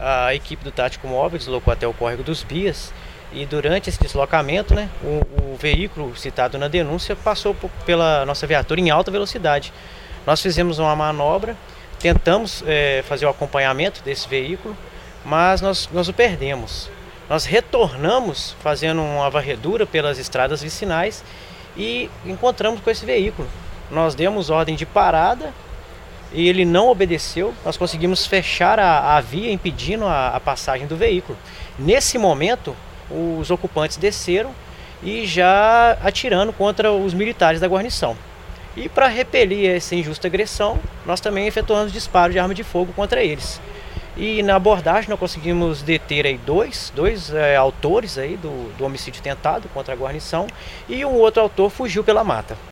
A equipe do Tático Móvel deslocou até o Córrego dos Bias e durante esse deslocamento, né, o veículo citado na denúncia passou pela nossa viatura em alta velocidade. Nós fizemos uma manobra, tentamos fazer o acompanhamento desse veículo, mas nós o perdemos. Nós retornamos fazendo uma varredura pelas estradas vicinais e encontramos com esse veículo. Nós demos ordem de parada e ele não obedeceu. Nós conseguimos fechar a via impedindo a passagem do veículo. Nesse momento, os ocupantes desceram e já atirando contra os militares da guarnição. E para repelir essa injusta agressão, nós também efetuamos disparo de arma de fogo contra eles. E na abordagem nós conseguimos deter aí dois autores aí do homicídio tentado contra a guarnição, e um outro autor fugiu pela mata.